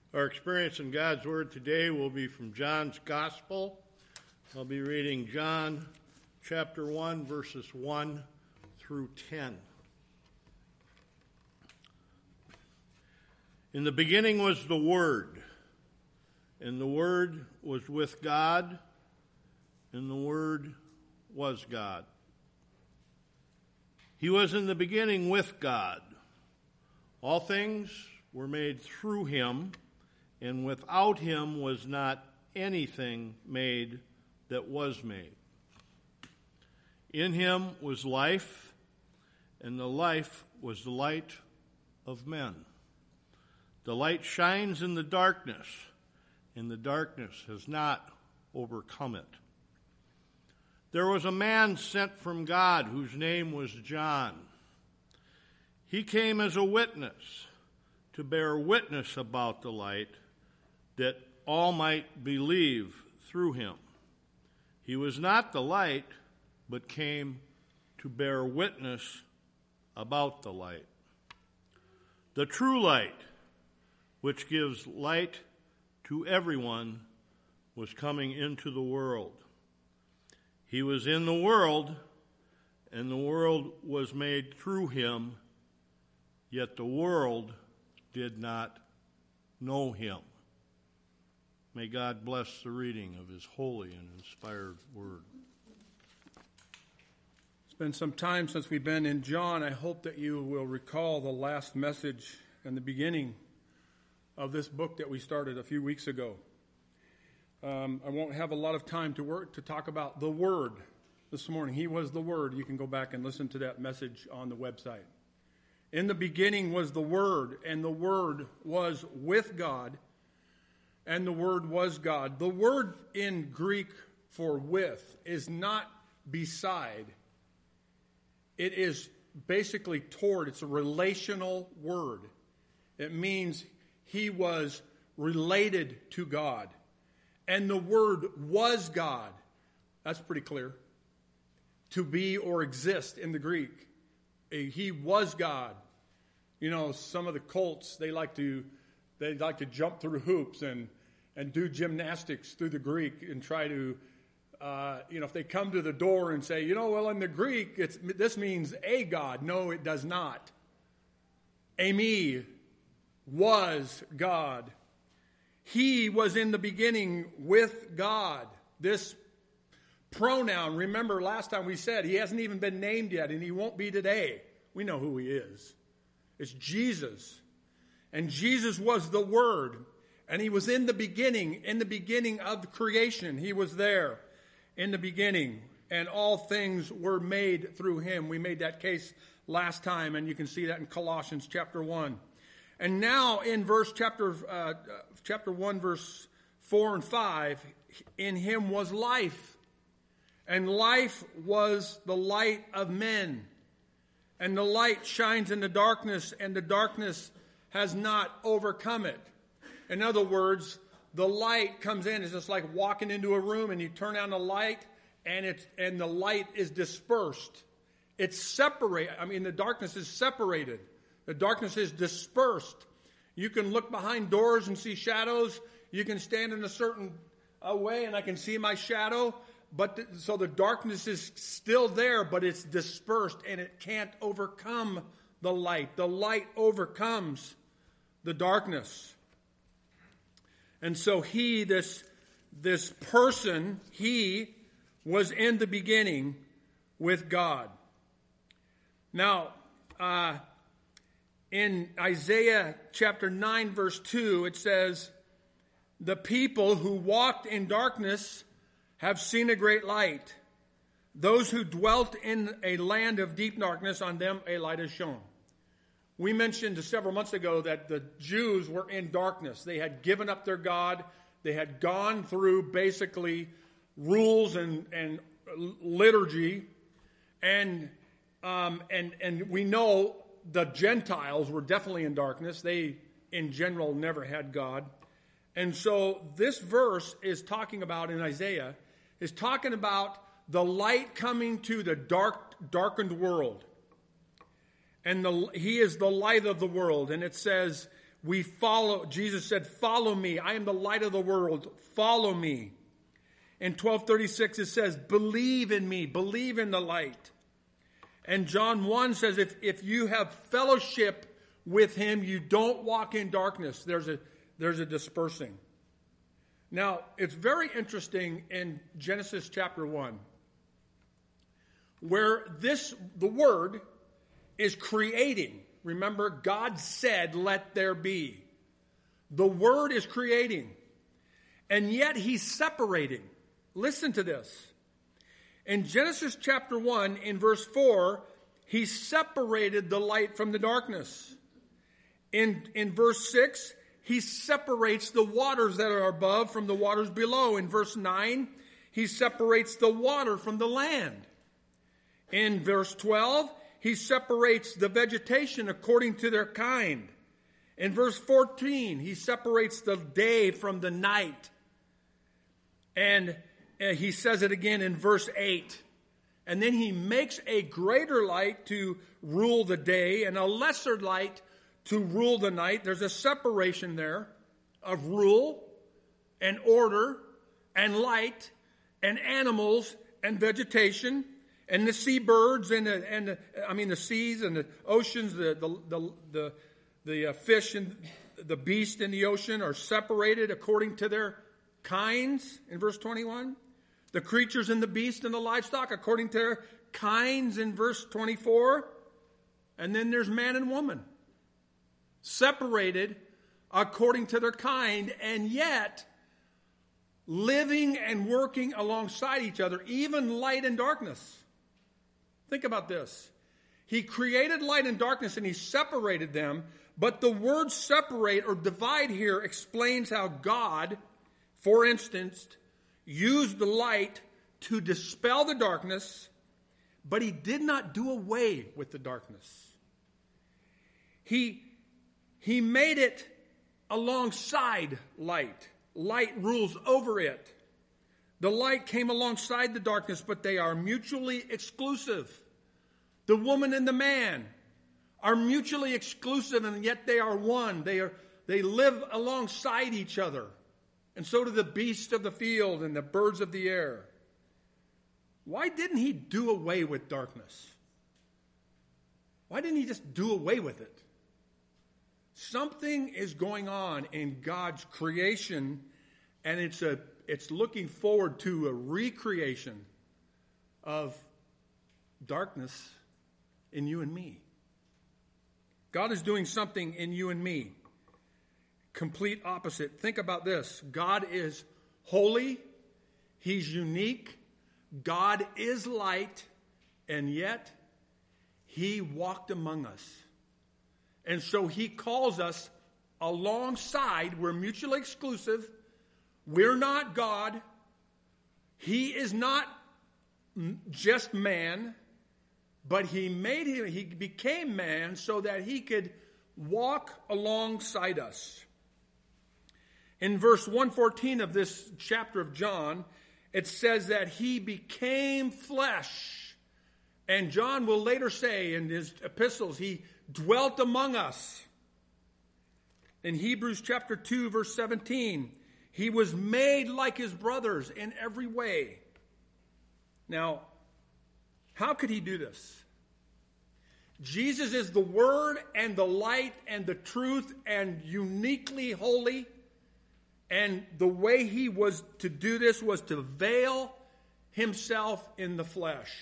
Our experience in God's Word today will be from John's Gospel. I'll be reading John chapter 1, verses 1 through 10. In the beginning was the Word, and the Word was with God, and the Word was God. He was in the beginning with God. All things were made through him, and without him was not anything made that was made. In him was life, and the life was the light of men. The light shines in the darkness, and the darkness has not overcome it. There was a man sent from God whose name was John. He came as a witness to bear witness about the light, that all might believe through him. He was not the light, but came to bear witness about the light. The true light, which gives light to everyone, was coming into the world. He was in the world, and the world was made through him, yet the world did not know him. May God bless the reading of his holy and inspired word. It's been some time since we've been in John. I hope that you will recall the last message and the beginning of this book that we started a few weeks ago. I won't have a lot of time to talk about the Word this morning. He was the Word. You can go back and listen to that message on the website. In the beginning was the Word, and the Word was with God, and the Word was God. The word in Greek for with is not beside. It is basically toward. It's a relational word. It means he was related to God. And the Word was God. That's pretty clear. To be or exist in the Greek. He was God. You know, some of the cults, they like to jump through hoops and do gymnastics through the Greek and try to, if they come to the door and say, in the Greek, this means a God. No, it does not. Eimi was God. He was in the beginning with God. This pronoun, remember last time we said, he hasn't even been named yet, and he won't be today. We know who he is. It's Jesus. And Jesus was the Word. And he was in the beginning of creation. He was there in the beginning. And all things were made through him. We made that case last time, and you can see that in Colossians chapter 1. And now in chapter 1, verse 4 and 5, in him was life. And life was the light of men. And the light shines in the darkness, and the darkness has not overcome it. In other words, the light comes in. It's just like walking into a room and you turn on the light, and the light is dispersed. It's separated. The darkness is separated. The darkness is dispersed. You can look behind doors and see shadows. You can stand in a certain way and I can see my shadow. So the darkness is still there, but it's dispersed and it can't overcome the light. The light overcomes the darkness. And so this person, he was in the beginning with God. Now, in Isaiah chapter 9, verse 2, it says, "The people who walked in darkness have seen a great light. Those who dwelt in a land of deep darkness, on them a light is shone." We mentioned several months ago that the Jews were in darkness. They had given up their God. They had gone through basically rules and liturgy. And we know the Gentiles were definitely in darkness. They, in general, never had God. And so this verse is talking about, in Isaiah, is talking about the light coming to the darkened world. And he is the light of the world. And it says, we follow. Jesus said, follow me. I am the light of the world. Follow me. In 12:36 it says, believe in me. Believe in the light. And John 1 says, if you have fellowship with him, you don't walk in darkness. There's a dispersing. Now, it's very interesting in Genesis chapter 1, where the word is creating. Remember, God said, let there be. The word is creating. And yet he's separating. Listen to this. In Genesis chapter 1, in verse 4, he separated the light from the darkness. In verse 6, he separates the waters that are above from the waters below. In verse 9, he separates the water from the land. In verse 12, he separates the vegetation according to their kind. In verse 14, he separates the day from the night. And he says it again in verse 8. And then he makes a greater light to rule the day and a lesser light to rule the night. There's a separation there of rule and order and light and animals and vegetation and the seabirds and the seas and the oceans, the fish and the beast in the ocean are separated according to their kinds in verse 21. The creatures and the beast and the livestock according to their kinds in verse 24. And then there's man and woman, separated according to their kind, and yet living and working alongside each other, even light and darkness. Think about this. He created light and darkness and he separated them, but the word separate or divide here explains how God, for instance, used the light to dispel the darkness, but he did not do away with the darkness. He made it alongside light. Light rules over it. The light came alongside the darkness, but they are mutually exclusive. The woman and the man are mutually exclusive, and yet they are one. They live alongside each other. And so do the beasts of the field and the birds of the air. Why didn't he do away with darkness? Why didn't he just do away with it? Something is going on in God's creation, and it's looking forward to a recreation of darkness in you and me. God is doing something in you and me. Complete opposite. Think about this. God is holy. He's unique. God is light. And yet, he walked among us. And so he calls us alongside. We're mutually exclusive. We're not God. He is not just man. But he became man so that he could walk alongside us. In verse 114 of this chapter of John, it says that he became flesh. And John will later say in his epistles, he dwelt among us. In Hebrews chapter 2, verse 17, he was made like his brothers in every way. Now, how could he do this? Jesus is the Word and the light and the truth and uniquely holy. And the way he was to do this was to veil himself in the flesh.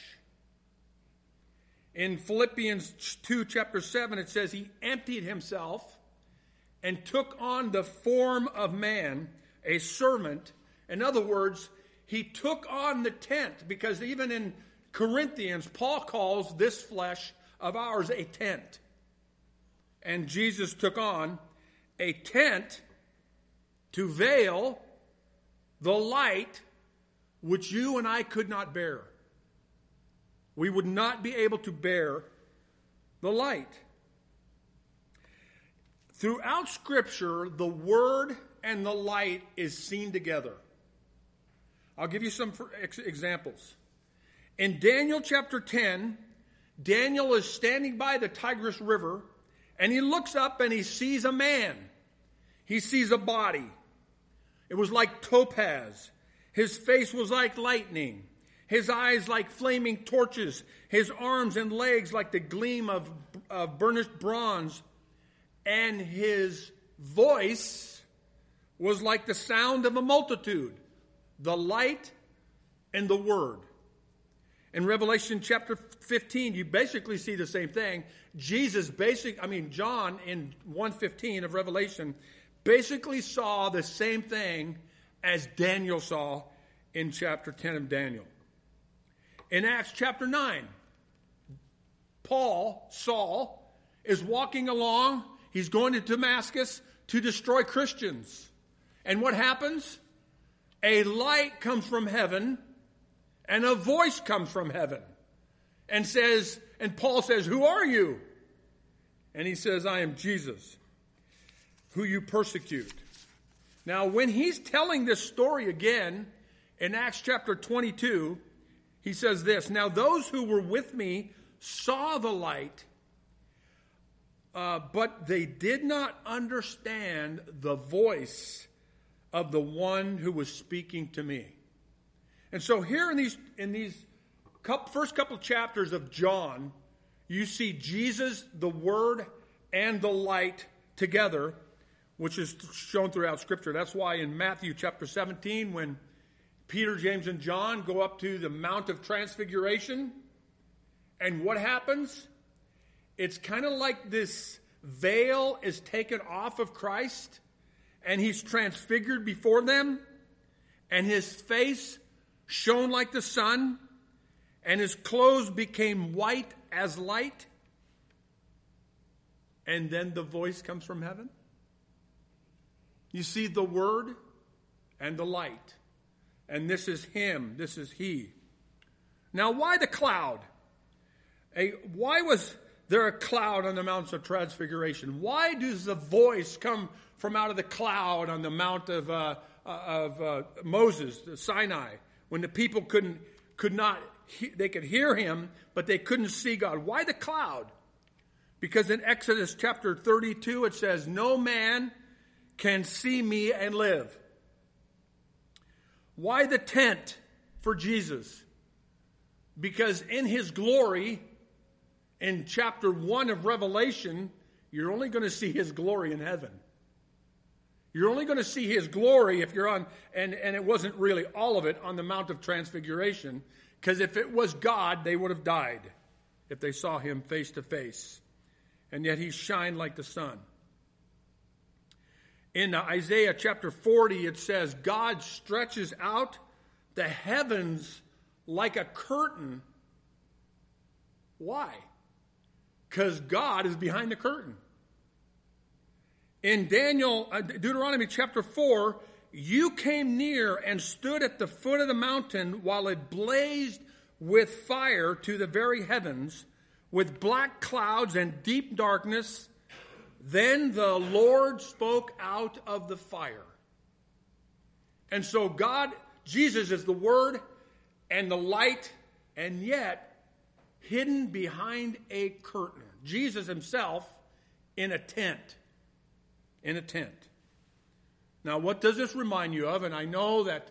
In Philippians 2, chapter 7, it says he emptied himself and took on the form of man, a servant. In other words, he took on the tent, because even in Corinthians, Paul calls this flesh of ours a tent. And Jesus took on a tent to veil the light which you and I could not bear. We would not be able to bear the light. Throughout Scripture, the Word and the light is seen together. I'll give you some examples. In Daniel chapter 10, Daniel is standing by the Tigris River, and he looks up and he sees a man. He sees a body. It was like topaz. His face was like lightning. His eyes like flaming torches. His arms and legs like the gleam of burnished bronze. And his voice was like the sound of a multitude. The light and the word. In Revelation chapter 15, you basically see the same thing. John in 1:15 of Revelation basically saw the same thing as Daniel saw in chapter 10 of Daniel. In Acts chapter 9, Saul, is walking along. He's going to Damascus to destroy Christians. And what happens? A light comes from heaven and a voice comes from heaven and Paul says, "Who are you?" And he says, "I am Jesus, who you persecute." Now, when he's telling this story again in Acts chapter 22, he says this, "Now those who were with me saw the light, but they did not understand the voice of the one who was speaking to me." And so here in these first couple chapters of John, you see Jesus, the Word, and the light together, which is shown throughout Scripture. That's why in Matthew chapter 17, when Peter, James, and John go up to the Mount of Transfiguration, and what happens? It's kind of like this veil is taken off of Christ, and he's transfigured before them, and his face shone like the sun, and his clothes became white as light. And then the voice comes from heaven. You see the Word and the light. And this is him. This is he. Now, why the cloud? Why was there a cloud on the Mount of Transfiguration? Why does the voice come from out of the cloud on the Mount of Moses, the Sinai, when the people could hear him, but they couldn't see God? Why the cloud? Because in Exodus chapter 32, it says, "No man can see me and live." Why the tent for Jesus? Because in his glory, in chapter 1 of Revelation, you're only going to see his glory in heaven. You're only going to see his glory if you're on, and it wasn't really all of it on the Mount of Transfiguration, because if it was God, they would have died if they saw him face to face. And yet he shined like the sun. In Isaiah chapter 40, it says, God stretches out the heavens like a curtain. Why? Because God is behind the curtain. In Deuteronomy chapter 4, you came near and stood at the foot of the mountain while it blazed with fire to the very heavens, with black clouds and deep darkness. Then the Lord spoke out of the fire. And so Jesus is the Word and the light, and yet hidden behind a curtain. Jesus himself in a tent. In a tent. Now, what does this remind you of? And I know that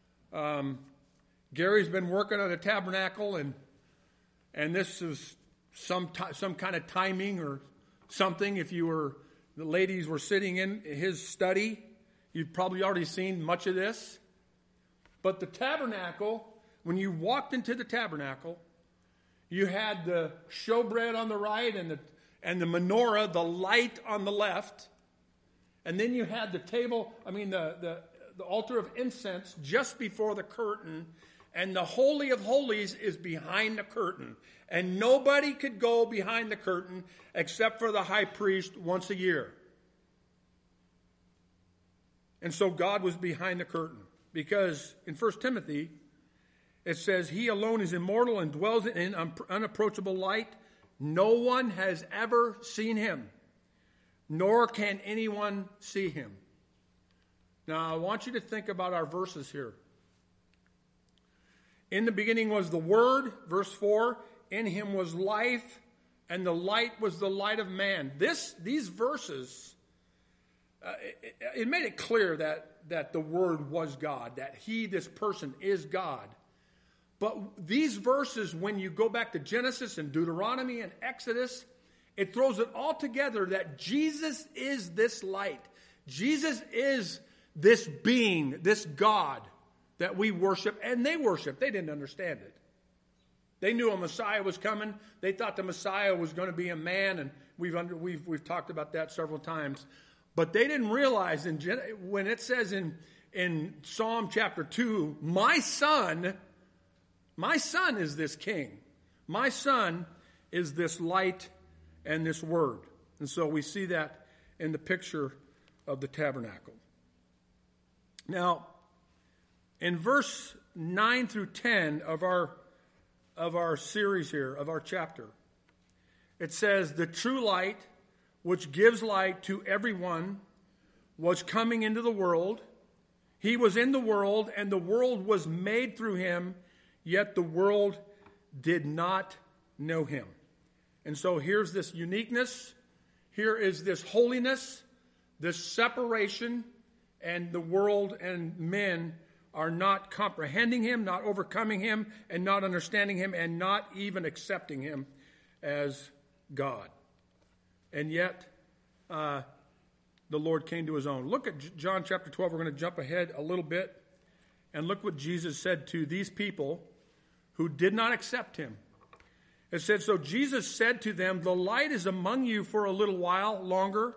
Gary's been working on a tabernacle, and this is some kind of timing or something. If the ladies were sitting in his study, you've probably already seen much of this. But the tabernacle, when you walked into the tabernacle, you had the showbread on the right and the menorah, the light on the left. And then you had the altar of incense just before the curtain. And the Holy of Holies is behind the curtain. And nobody could go behind the curtain except for the high priest once a year. And so God was behind the curtain. Because in 1 Timothy, it says, He alone is immortal and dwells in unapproachable light. No one has ever seen him, nor can anyone see him. Now, I want you to think about our verses here. In the beginning was the Word, verse 4. In him was life, and the light was the light of man. These verses it made it clear that the Word was God, that this person is God. But these verses, when you go back to Genesis and Deuteronomy and Exodus, it throws it all together that Jesus is this light. Jesus is this being, this God that we worship, and they worship. They didn't understand it. They knew a Messiah was coming. They thought the Messiah was going to be a man, and we've talked about that several times. But they didn't realize when it says in Psalm chapter 2, my son is this king. My son is this light and this word. And so we see that in the picture of the tabernacle. Now, in verse 9 through 10 of our series here, of our chapter, it says, the true light, which gives light to everyone, was coming into the world. He was in the world, and the world was made through him, yet the world did not know him. And so here's this uniqueness. Here is this holiness, this separation, and the world and men are not comprehending him, not overcoming him, and not understanding him, and not even accepting him as God. And yet, the Lord came to his own. Look at John chapter 12. We're going to jump ahead a little bit. And look what Jesus said to these people who did not accept him. It said, so Jesus said to them, the light is among you for a little while longer.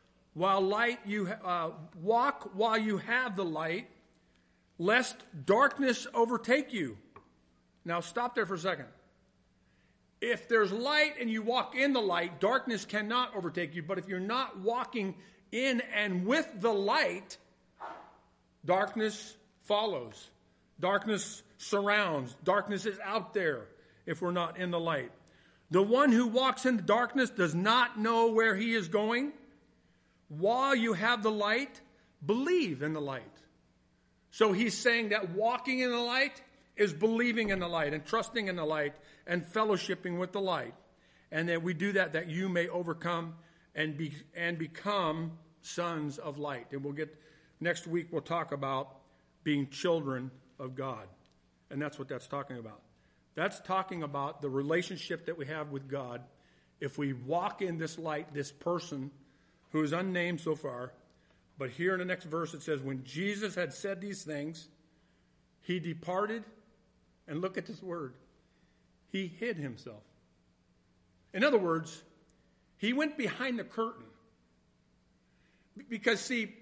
Walk while you have the light, lest darkness overtake you. Now stop there for a second. If there's light and you walk in the light, darkness cannot overtake you. But if you're not walking in and with the light, darkness follows. Darkness surrounds. Darkness is out there if we're not in the light. The one who walks in the darkness does not know where he is going. While you have the light, believe in the light. So he's saying that walking in the light is believing in the light and trusting in the light and fellowshipping with the light. And that we do that you may overcome and become sons of light. And next week we'll talk about being children of God. And that's what that's talking about. That's talking about the relationship that we have with God. If we walk in this light, this person who is unnamed so far, but here in the next verse it says, when Jesus had said these things, he departed, and look at this word, he hid himself. In other words, he went behind the curtain. Because see,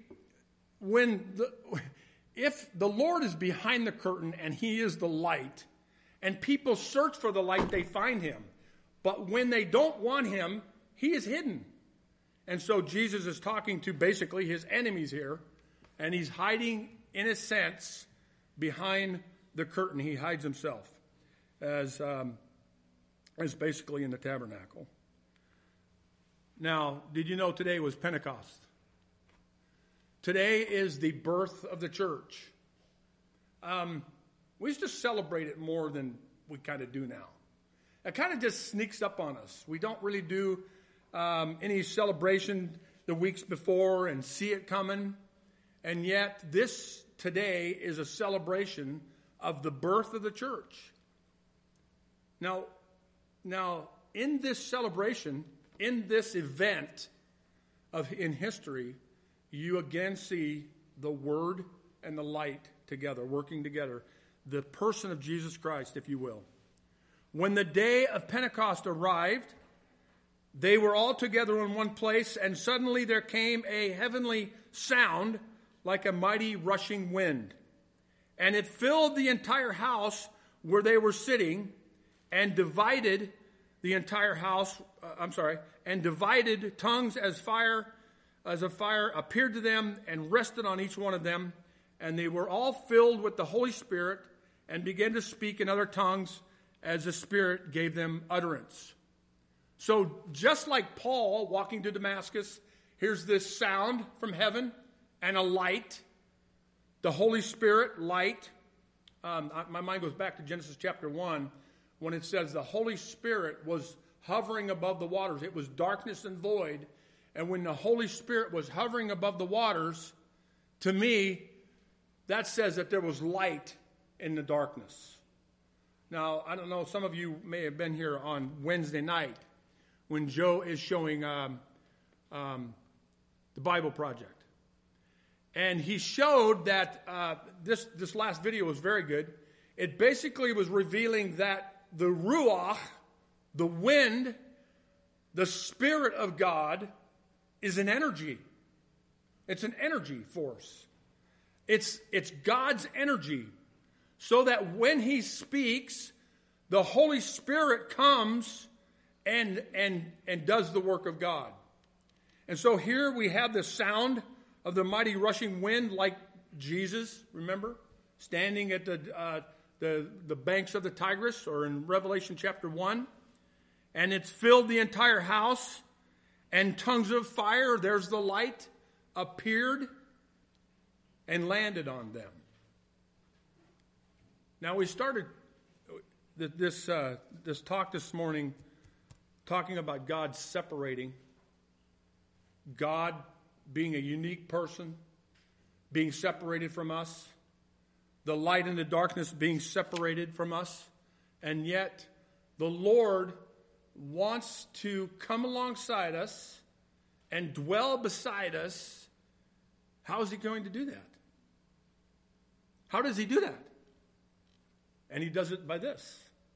if the Lord is behind the curtain and he is the light, and people search for the light, they find him. But when they don't want him, he is hidden. And so Jesus is talking to basically his enemies here, and he's hiding, in a sense, behind the curtain. He hides himself as basically in the tabernacle. Now, did you know today was Pentecost? Today is the birth of the church. We used to celebrate it more than we kind of do now. It kind of just sneaks up on us. We don't really do any celebration the weeks before and see it coming. And yet this today is a celebration of the birth of the church. Now in this celebration, in this event in history, you again see the Word and the light together, working together. The person of Jesus Christ, if you will. When the day of Pentecost arrived, they were all together in one place, and suddenly there came a heavenly sound like a mighty rushing wind. And it filled the entire house where they were sitting, and divided the entire house, and divided tongues as a fire appeared to them and rested on each one of them. And they were all filled with the Holy Spirit and began to speak in other tongues as the Spirit gave them utterance. So just like Paul walking to Damascus, here's this sound from heaven and a light. The Holy Spirit, light. My mind goes back to Genesis chapter 1 when it says the Holy Spirit was hovering above the waters. It was darkness and void. And when the Holy Spirit was hovering above the waters, to me, that says that there was light in the darkness. Now, I don't know, some of you may have been here on Wednesday night when Joe is showing the Bible Project. And he showed that this last video was very good. It basically was revealing that the Ruach, the wind, the Spirit of God, is an energy. It's an energy force. It's God's energy. So that when he speaks, the Holy Spirit comes and does the work of God. And so here we have the sound of the mighty rushing wind, like Jesus, remember, standing at the banks of the Tigris, or in Revelation chapter 1. And it's filled the entire house, and tongues of fire, there's the light, appeared and landed on them. Now, we started this talk this morning talking about God separating, God being a unique person, being separated from us, the light and the darkness being separated from us, and yet the Lord wants to come alongside us and dwell beside us. How is he going to do that? How does he do that? And he does it by this.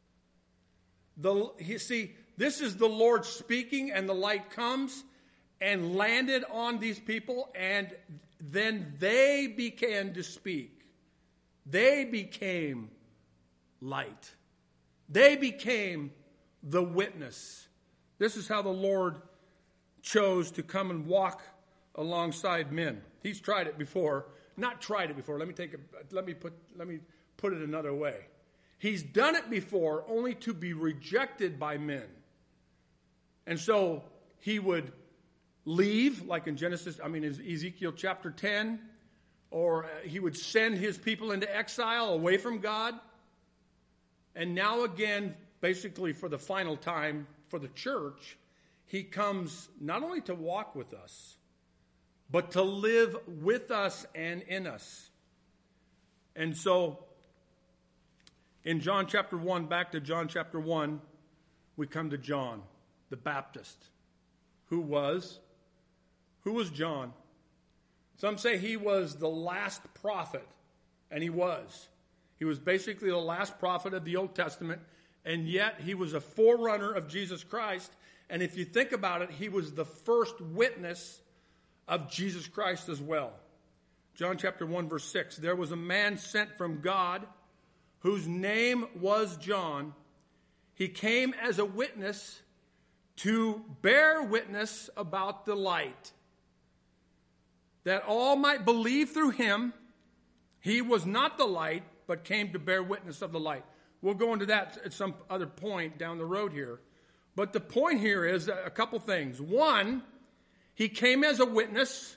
This is the Lord speaking, and the light comes and landed on these people, and then they began to speak. They became light. They became the witness. This is how the Lord chose to come and walk alongside men. He's tried it before. Not tried it before. Let me put it another way. He's done it before, only to be rejected by men. And so he would leave, like in Ezekiel chapter 10, or he would send his people into exile away from God. And now again, basically for the final time for the church, he comes not only to walk with us, but to live with us and in us. And so, in John chapter 1, back to John chapter 1, we come to John, the Baptist. Who was John? Some say he was the last prophet, and he was. He was basically the last prophet of the Old Testament, and yet he was a forerunner of Jesus Christ. And if you think about it, he was the first witness of Jesus Christ as well. John chapter 1, verse 6. There was a man sent from God whose name was John. He came as a witness to bear witness about the light, that all might believe through him. He was not the light, but came to bear witness of the light. We'll go into that at some other point down the road here. But the point here is a couple things. One, he came as a witness.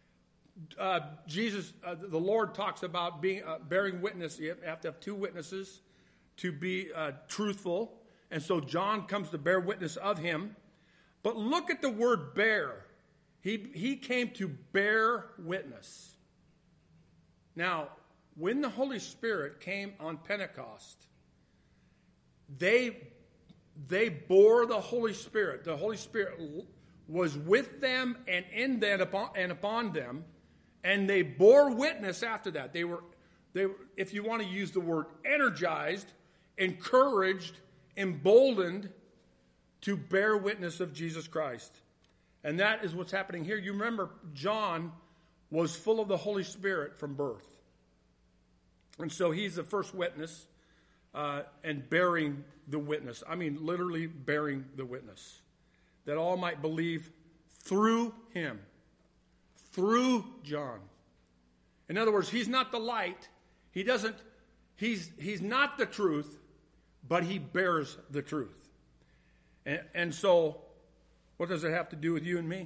The Lord talks about bearing witness. You have to have two witnesses to be truthful. And so John comes to bear witness of him. But look at the word bear. He came to bear witness. Now, when the Holy Spirit came on Pentecost, they bore the Holy Spirit. The Holy Spirit was with them and in them and upon them, and they bore witness after that. They were, if you want to use the word, energized, encouraged, emboldened to bear witness of Jesus Christ. And that is what's happening here. You remember John was full of the Holy Spirit from birth. And so he's the first witness and bearing the witness. I mean, literally bearing the witness. That all might believe through him. Through John. In other words, he's not the light. He's not the truth, but he bears the truth. And so, what does it have to do with you and me?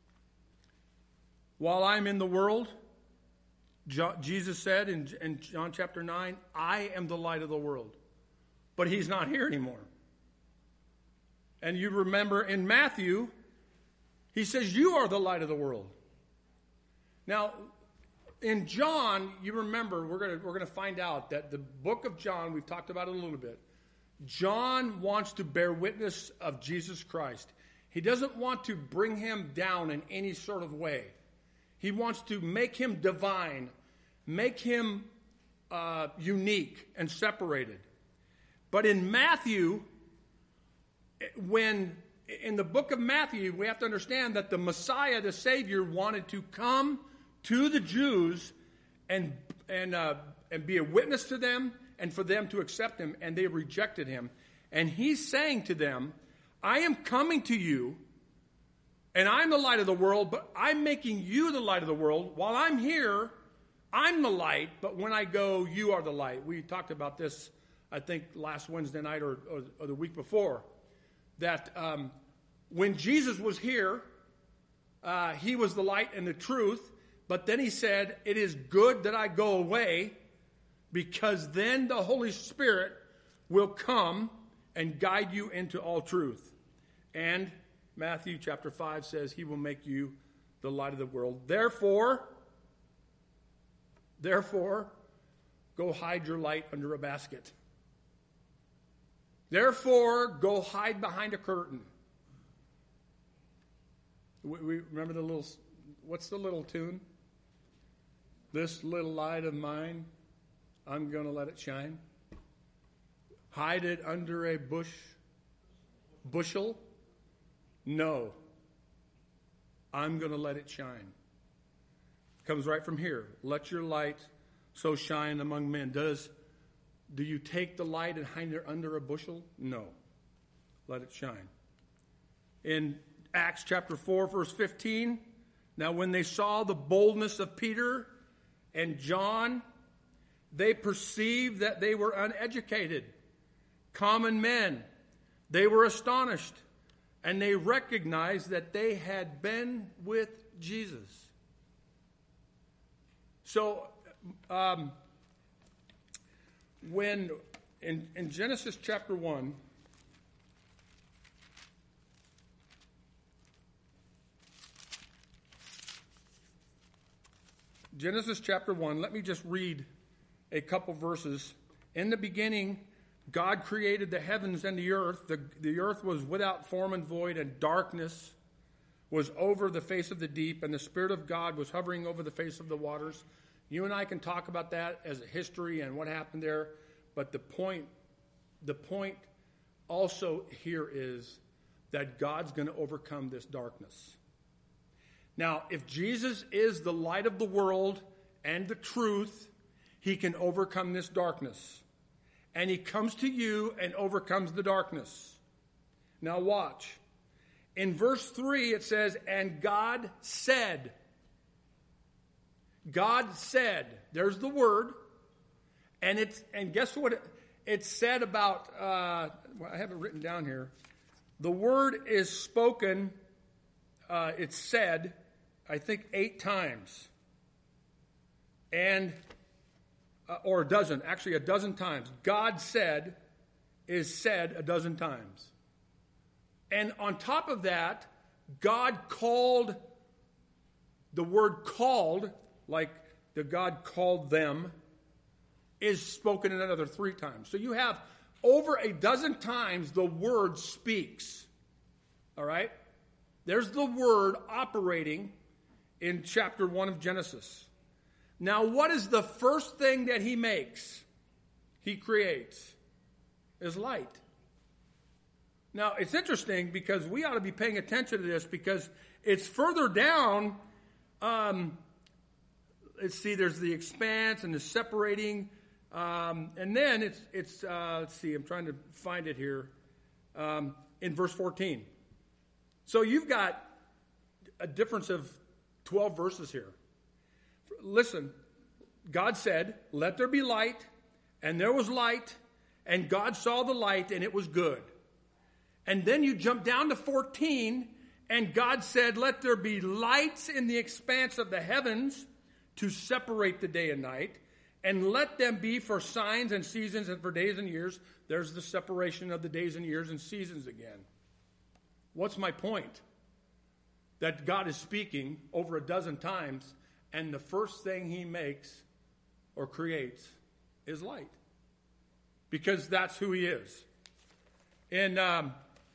While I'm in the world, Jesus said in John chapter 9, I am the light of the world. But he's not here anymore. And you remember in Matthew, He says, you are the light of the world. Now, in John, you remember, we're going to find out that the book of John, we've talked about it a little bit. John wants to bear witness of Jesus Christ. He doesn't want to bring him down in any sort of way. He wants to make him divine, make him unique and separated. But in Matthew, in the book of Matthew, we have to understand that the Messiah, the Savior, wanted to come to the Jews and be a witness to them and for them to accept him, and they rejected him. And he's saying to them, I am coming to you, and I'm the light of the world, but I'm making you the light of the world. While I'm here, I'm the light, but when I go, you are the light. We talked about this, I think, last Wednesday night or the week before, that when Jesus was here, he was the light and the truth, but then he said, it is good that I go away, because then the Holy Spirit will come and guide you into all truth. And Matthew chapter 5 says he will make you the light of the world. Therefore, go hide your light under a basket. Therefore, go hide behind a curtain. We remember what's the little tune? This little light of mine, I'm going to let it shine. Hide it under a bushel? No. I'm going to let it shine. Comes right from here. Let your light so shine among men. Do you take the light and hide it under a bushel? No. Let it shine. In Acts chapter 4, verse 15, now when they saw the boldness of Peter and John, they perceived that they were uneducated, common men. They were astonished, and they recognized that they had been with Jesus. So, when in Genesis chapter 1, let me just read a couple verses. In the beginning, God created the heavens and the earth. The earth was without form and void, and darkness was over the face of the deep, and the Spirit of God was hovering over the face of the waters. You and I can talk about that as a history and what happened there, but the point also here is that God's going to overcome this darkness. Now, if Jesus is the light of the world and the truth, he can overcome this darkness. And he comes to you and overcomes the darkness. Now watch. In verse 3 it says, and God said. God said. There's the word. And guess what it said about, I have it written down here. The word is spoken, it's said, I think 8 times. And, or a dozen times. God said is said a dozen times. And on top of that, God called, the word called, like the God called them, is spoken another 3 times. So you have over a dozen times the word speaks. All right? There's the word operating in chapter 1 of Genesis. Now, what is the first thing that he makes? He creates is light. Now, it's interesting because we ought to be paying attention to this because it's further down. Let's see, there's the expanse and the separating. And then it's let's see, I'm trying to find it here. In verse 14. So you've got a difference of 12 verses here. Listen, God said, let there be light, and there was light, and God saw the light, and it was good. And then you jump down to 14, and God said, let there be lights in the expanse of the heavens to separate the day and night, and let them be for signs and seasons and for days and years. There's the separation of the days and years and seasons again. What's my point? that God is speaking over a dozen times, and the first thing he makes or creates is light. Because that's who he is. In the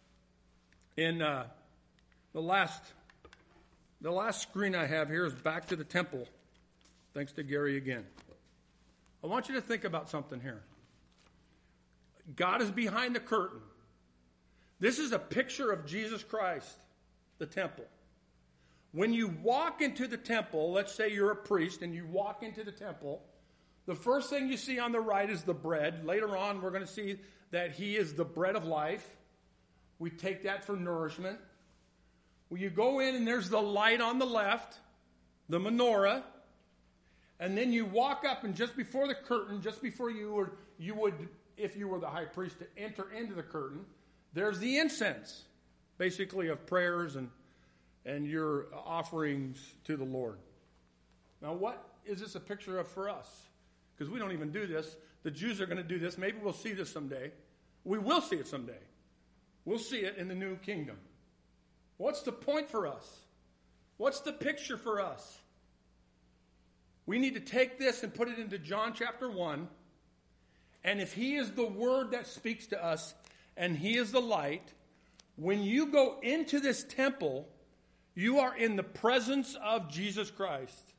last screen I have here is back to the temple. Thanks to Gary again. I want you to think about something here. God is behind the curtain. This is a picture of Jesus Christ, the temple. When you walk into the temple, let's say you're a priest and you walk into the temple, the first thing you see on the right is the bread. Later on, we're going to see that he is the bread of life. We take that for nourishment. When you go in and there's the light on the left, the menorah, and then you walk up and just before the curtain, just before you would, if you were the high priest, to enter into the curtain, there's the incense, basically of prayers and your offerings to the Lord. Now, what is this a picture of for us? Because we don't even do this. The Jews are going to do this. Maybe we'll see this someday. We will see it someday. We'll see it in the new kingdom. What's the point for us? What's the picture for us? We need to take this and put it into John chapter 1. And if he is the word that speaks to us, and he is the light, when you go into this temple, you are in the presence of Jesus Christ.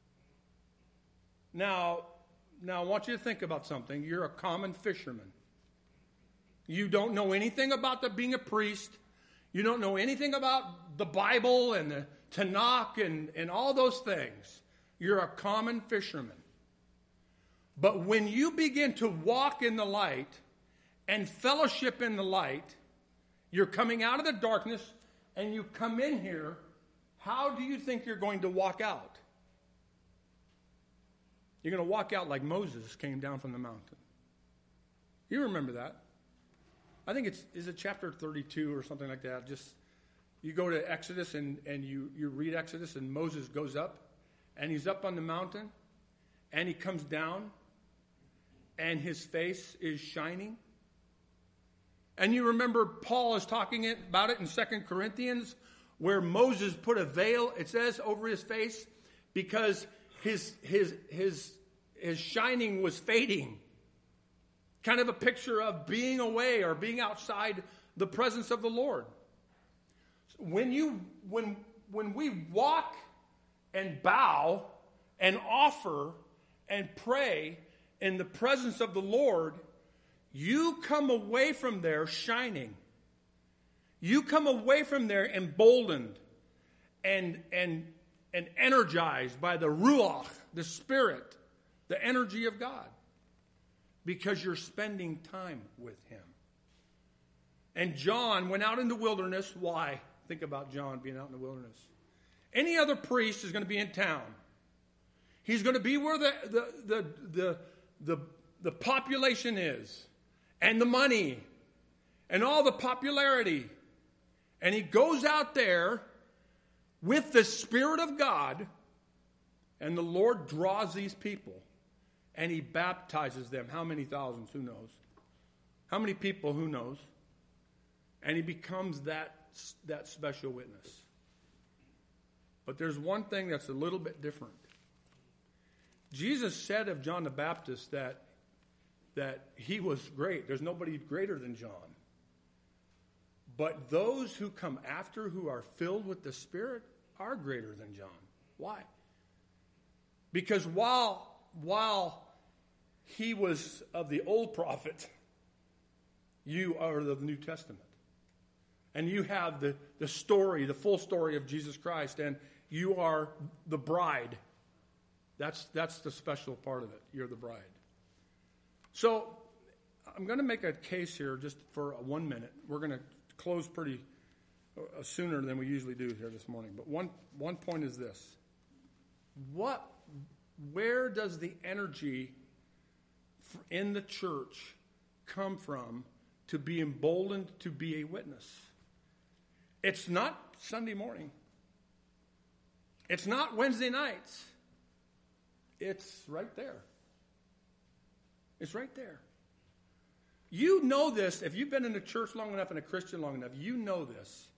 Now I want you to think about something. You're a common fisherman. You don't know anything about being a priest. You don't know anything about the Bible and the Tanakh and all those things. You're a common fisherman. But when you begin to walk in the light and fellowship in the light, you're coming out of the darkness and you come in here, how do you think you're going to walk out? You're going to walk out like Moses came down from the mountain. You remember that. I think is it chapter 32 or something like that. Just you go to Exodus and you read Exodus and Moses goes up and he's up on the mountain and he comes down and his face is shining. And you remember Paul is talking about it in 2 Corinthians where Moses put a veil, it says, over his face because his shining was fading. Kind of a picture of being away or being outside the presence of the Lord. When we walk and bow and offer and pray in the presence of the Lord, you come away from there shining. You come away from there emboldened and energized by the Ruach, the Spirit, the energy of God. Because you're spending time with him. And John went out in the wilderness. Why? Think about John being out in the wilderness. Any other priest is going to be in town. He's going to be where the population is. And the money. And all the popularity. And he goes out there with the Spirit of God. And the Lord draws these people. And he baptizes them. How many thousands? Who knows? How many people? Who knows? And he becomes that special witness. But there's one thing that's a little bit different. Jesus said of John the Baptist that he was great. There's nobody greater than John. But those who come after who are filled with the Spirit are greater than John. Why? Because while he was of the old prophet, you are of the New Testament. And you have the story, the full story of Jesus Christ, and you are the bride. That's the special part of it. You're the bride. So I'm going to make a case here just for 1 minute. We're going to close pretty sooner than we usually do here this morning. But one point is this. Where does the energy in the church come from to be emboldened to be a witness? It's not Sunday morning. It's not Wednesday nights. It's right there. It's right there. You know this. If you've been in the church long enough and a Christian long enough, you know this.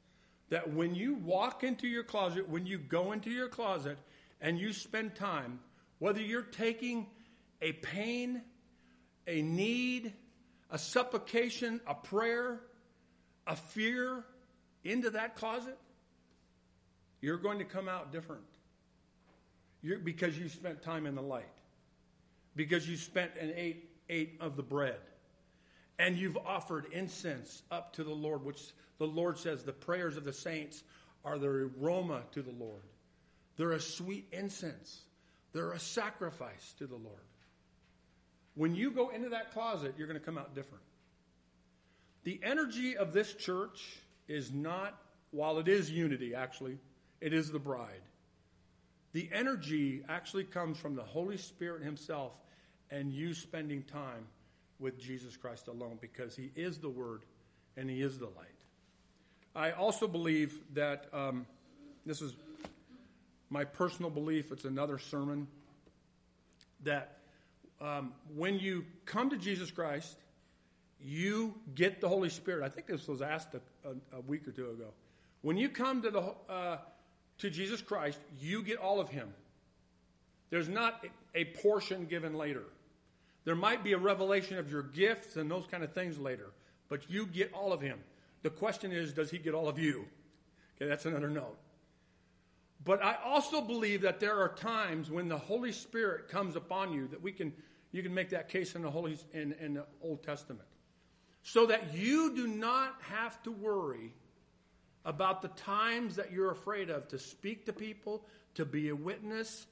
that when you walk into your closet, when you go into your closet and you spend time, whether you're taking a pain, a need, a supplication, a prayer, a fear into that closet, you're going to come out different. Because you spent time in the light. Because you spent and ate of the bread. And you've offered incense up to the Lord, which the Lord says the prayers of the saints are the aroma to the Lord. They're a sweet incense. They're a sacrifice to the Lord. When you go into that closet, you're going to come out different. The energy of this church is not, while it is unity, actually, it is the bride. The energy actually comes from the Holy Spirit himself and you spending time with Jesus Christ alone, because he is the Word and he is the light. I also believe that, this is my personal belief, it's another sermon, that when you come to Jesus Christ, you get the Holy Spirit. I think this was asked a week or two ago. When you come to Jesus Christ, you get all of him. There's not a portion given later. There might be a revelation of your gifts and those kind of things later, but you get all of him. The question is, does he get all of you? Okay, that's another note. But I also believe that there are times when the Holy Spirit comes upon you that you can make that case in the Old Testament, so that you do not have to worry about the times that you're afraid of to speak to people, to be a witness,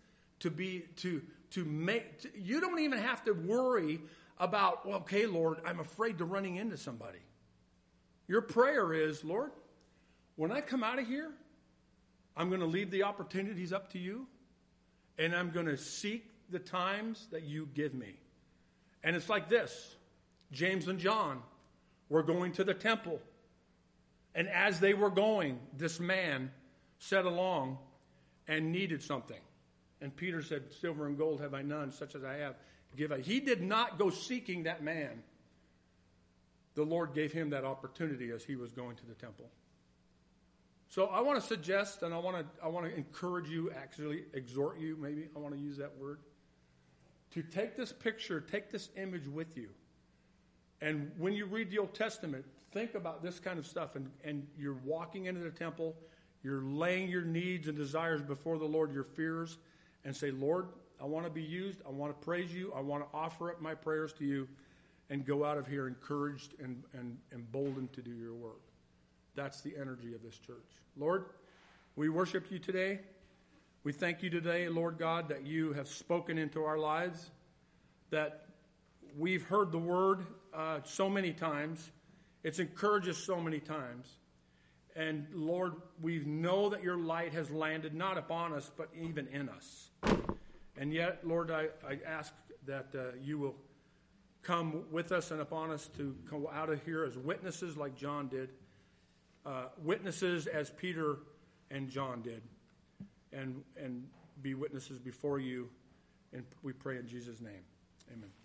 you don't even have to worry about, well, okay, Lord, I'm afraid to running into somebody. Your prayer is, Lord, when I come out of here, I'm going to leave the opportunities up to you, and I'm going to seek the times that you give me. And it's like this. James and John were going to the temple. And as they were going, this man sat along and needed something. And Peter said, silver and gold have I none, such as I have, give I. He did not go seeking that man. The Lord gave him that opportunity as he was going to the temple. So I want to suggest, and I want to encourage you, actually exhort you, maybe I want to use that word, to take this picture, take this image with you. And when you read the Old Testament, think about this kind of stuff. And you're walking into the temple, you're laying your needs and desires before the Lord, your fears, and say, Lord, I want to be used. I want to praise you. I want to offer up my prayers to you, and go out of here encouraged and emboldened to do your work. That's the energy of this church. Lord, we worship you today. We thank you today, Lord God, that you have spoken into our lives, that we've heard the word so many times. It's encouraged us so many times. And Lord, we know that your light has landed not upon us, but even in us. And yet, Lord, I ask that you will come with us and upon us to come out of here as witnesses like John did, witnesses as Peter and John did, and be witnesses before you. And we pray in Jesus' name. Amen.